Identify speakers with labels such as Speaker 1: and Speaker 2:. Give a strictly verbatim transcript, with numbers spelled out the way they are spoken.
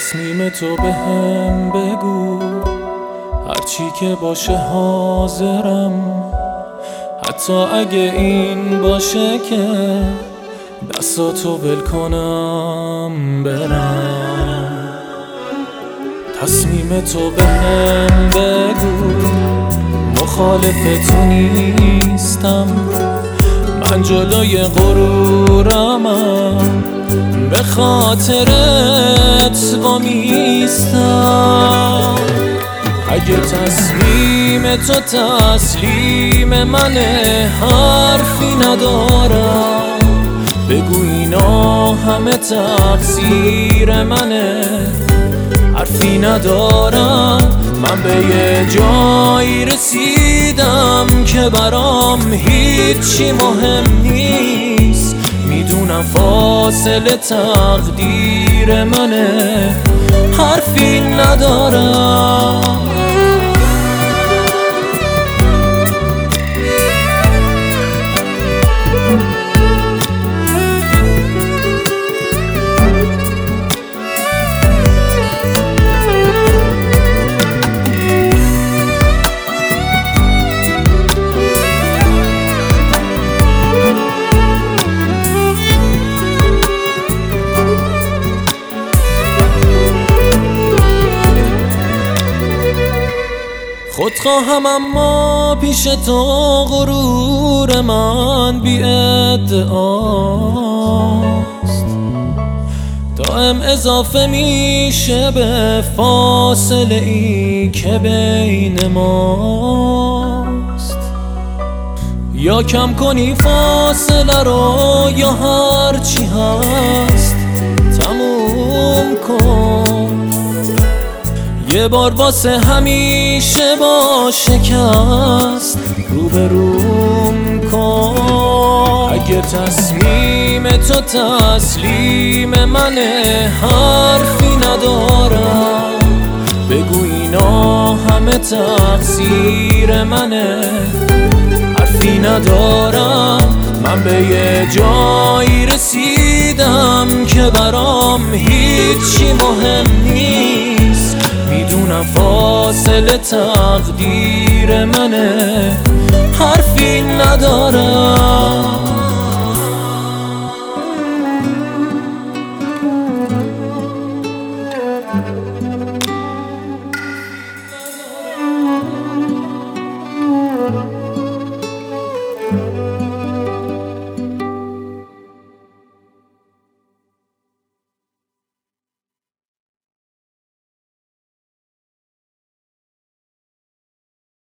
Speaker 1: تصمیم تو به هم بگو، هرچی که باشه حاضرم، حتی اگه این باشه که دستاتو ول کنم برم. تصمیم تو به هم بگو، مخالف تو نیستم، من جلوی غرورمم، به خاطرت وامیستم. اگه تصمیم تو تسلیم منه، حرفی ندارم، بگو اینا همه تقصیر منه، حرفی ندارم. من به یه جایی رسیدم که برام هیچی مهم نیست، میدونم فاصله تقدیر منه، حرفی ندارم. خودخواهم اما پیش تو غرور من بی ادعاست، دائم اضافه میشه به فاصله ای که بین ماست. یا کم کنی فاصله رو یا هرچی هست تموم کن، یه بار واسه همیشه با شکست روبروم کن. اگه تصمیم تو تسلیم منه، حرفی ندارم، بگو اینا همه تقصیر منه، حرفی ندارم. من به یه جایی رسیدم که برام هیچی مهم نیست، میدونم فاصله تقدیر منه، حرفی ندارم.